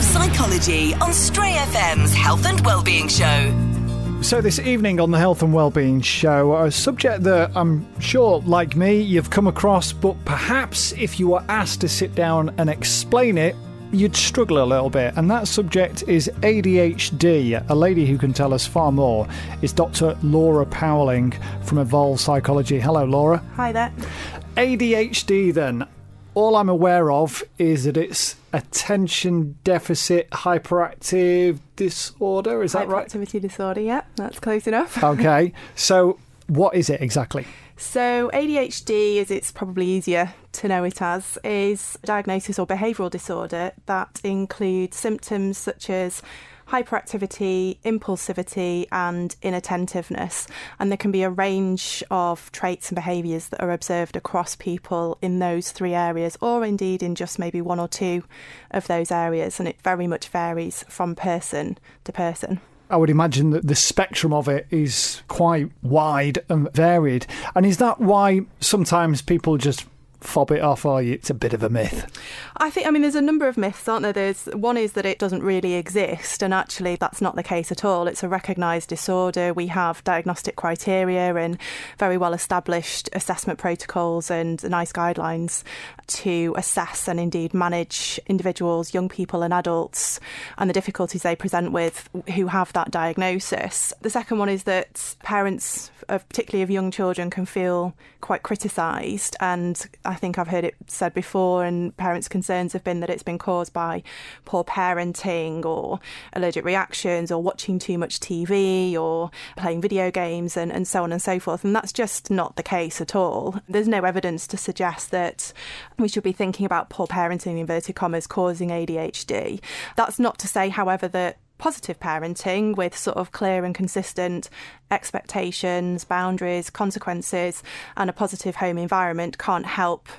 Psychology on Stray FM's Health and Wellbeing Show. So this evening on the Health and Wellbeing Show, a subject that I'm sure, like me, you've come across, but perhaps if you were asked to sit down and explain it, you'd struggle a little bit. And that subject is ADHD. A lady who can tell us far more is Dr. Laura Powling from Evolve Psychology. Hello, Laura. Hi there. ADHD then. All I'm aware of is that it's attention deficit hyperactive disorder. Is that right? Hyperactivity disorder, yeah, that's close enough. Okay, so what is it exactly? So ADHD, as it's probably easier to know it as, is a diagnosis or behavioural disorder that includes symptoms such as hyperactivity, impulsivity and inattentiveness. And there can be a range of traits and behaviours that are observed across people in those three areas, or indeed in just maybe one or two of those areas. And it very much varies from person to person. I would imagine that the spectrum of it is quite wide and varied. And is that why sometimes people just fob it off, or it's a bit of a myth? I mean, there's a number of myths, aren't there? One is that it doesn't really exist, and actually that's not the case at all. It's a recognised disorder. We have diagnostic criteria and very well established assessment protocols and nice guidelines to assess and indeed manage individuals, young people and adults, and the difficulties they present with who have that diagnosis. The second one is that parents, particularly of young children, can feel quite criticised, and I think I've heard it said before, and parents' concerns have been that it's been caused by poor parenting or allergic reactions or watching too much TV or playing video games and so on and so forth. And that's just not the case at all. There's no evidence to suggest that we should be thinking about poor parenting, in inverted commas, causing ADHD. That's not to say, however, that positive parenting with sort of clear and consistent expectations, boundaries, consequences and a positive home environment can't help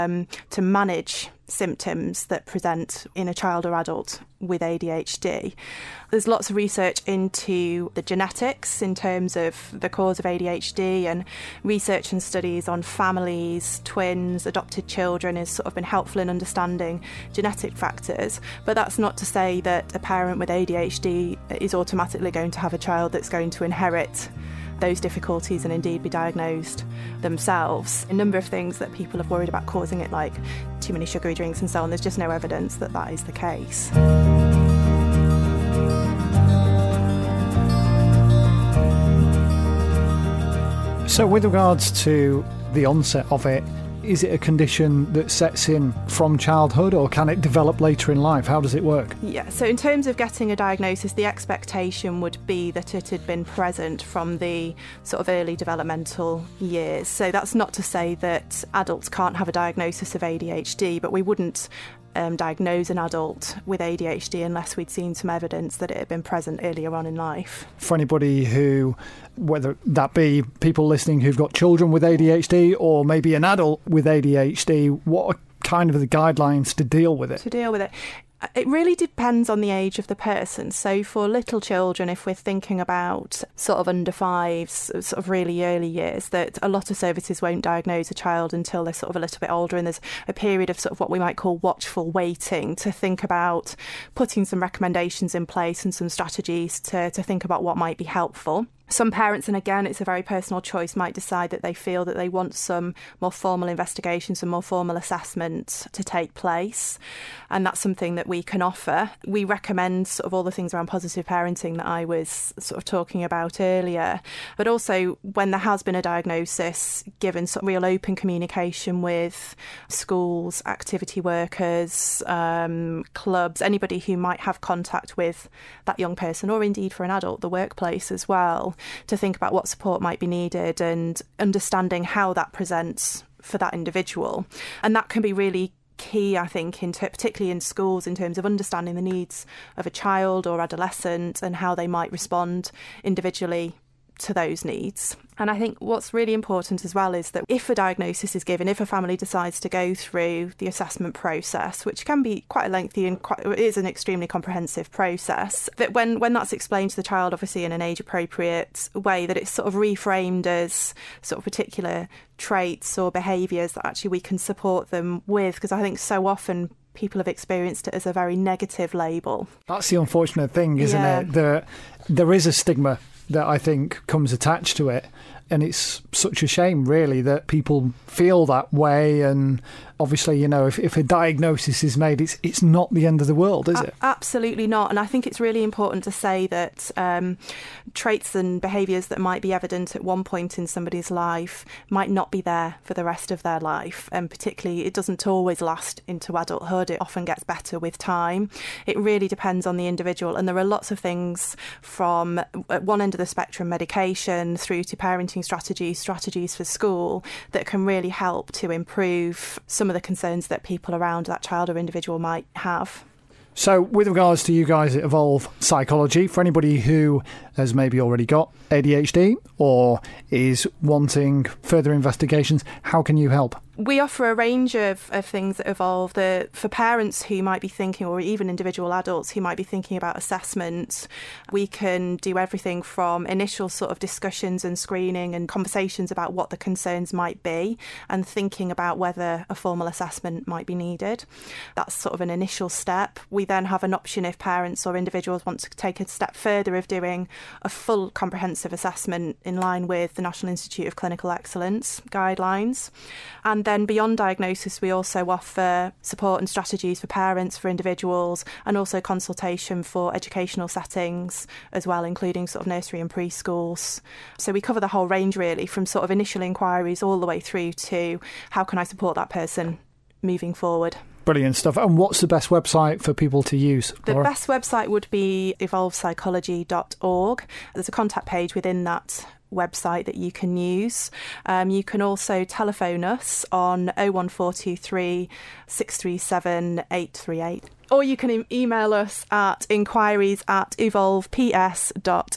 to manage symptoms that present in a child or adult with ADHD. There's lots of research into the genetics in terms of the cause of ADHD, and research and studies on families, twins, adopted children has sort of been helpful in understanding genetic factors. But that's not to say that a parent with ADHD is automatically going to have a child that's going to inherit those difficulties and indeed be diagnosed themselves. A number of things that people have worried about causing it, like too many sugary drinks and so on, there's just no evidence that that is the case. So with regards to the onset of it, is it a condition that sets in from childhood, or can it develop later in life? How does it work? Yeah, so in terms of getting a diagnosis, the expectation would be that it had been present from the sort of early developmental years. So that's not to say that adults can't have a diagnosis of ADHD, but we wouldn't diagnose an adult with ADHD unless we'd seen some evidence that it had been present earlier on in life. For anybody who, whether that be people listening who've got children with ADHD or maybe an adult with ADHD, what are kind of the guidelines to deal with it? It really depends on the age of the person. So for little children, if we're thinking about sort of under fives, sort of really early years, that a lot of services won't diagnose a child until they're sort of a little bit older, and there's a period of sort of what we might call watchful waiting to think about putting some recommendations in place and some strategies to think about what might be helpful. Some parents, and again, it's a very personal choice, might decide that they feel that they want some more formal investigation, some more formal assessment to take place. And that's something that we can offer. We recommend sort of all the things around positive parenting that I was sort of talking about earlier. But also, when there has been a diagnosis, given sort of real open communication with schools, activity workers, clubs, anybody who might have contact with that young person, or indeed for an adult, the workplace as well, to think about what support might be needed and understanding how that presents for that individual. And that can be really key, I think, particularly in schools, in terms of understanding the needs of a child or adolescent and how they might respond individually to those needs. And I think what's really important as well is that if a diagnosis is given, if a family decides to go through the assessment process, which can be quite a lengthy and is an extremely comprehensive process, that when that's explained to the child, obviously in an age-appropriate way, that it's sort of reframed as sort of particular traits or behaviours that actually we can support them with. Because I think so often people have experienced it as a very negative label. That's the unfortunate thing, isn't it? There is a stigma that I think comes attached to it. And it's such a shame, really, that people feel that way. And obviously, if a diagnosis is made, it's not the end of the world, is it? Absolutely not. And I think it's really important to say that traits and behaviours that might be evident at one point in somebody's life might not be there for the rest of their life. And particularly, it doesn't always last into adulthood. It often gets better with time. It really depends on the individual. And there are lots of things from at one end of the spectrum, medication, through to parenting strategies for school that can really help to improve some of the concerns that people around that child or individual might have. So with regards to you guys at Evolve Psychology, for anybody who has maybe already got ADHD or is wanting further investigations, how can you help? We offer a range of things at Evolve. For parents who might be thinking, or even individual adults who might be thinking about assessment, we can do everything from initial sort of discussions and screening and conversations about what the concerns might be and thinking about whether a formal assessment might be needed. That's sort of an initial step. We then have an option if parents or individuals want to take a step further of doing a full comprehensive assessment in line with the National Institute of Clinical Excellence guidelines. And then beyond diagnosis, we also offer support and strategies for parents, for individuals, and also consultation for educational settings as well, including sort of nursery and preschools. So we cover the whole range really, from sort of initial inquiries all the way through to how can I support that person moving forward. Brilliant stuff. And what's the best website for people to use, Laura? The best website would be evolvepsychology.org. There's a contact page within that website that you can use. You can also telephone us on 01423 637 838. Or you can email us at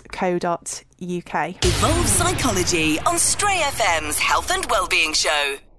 inquiries@evolveps.co.uk. Evolve Psychology on Stray FM's Health and Wellbeing Show.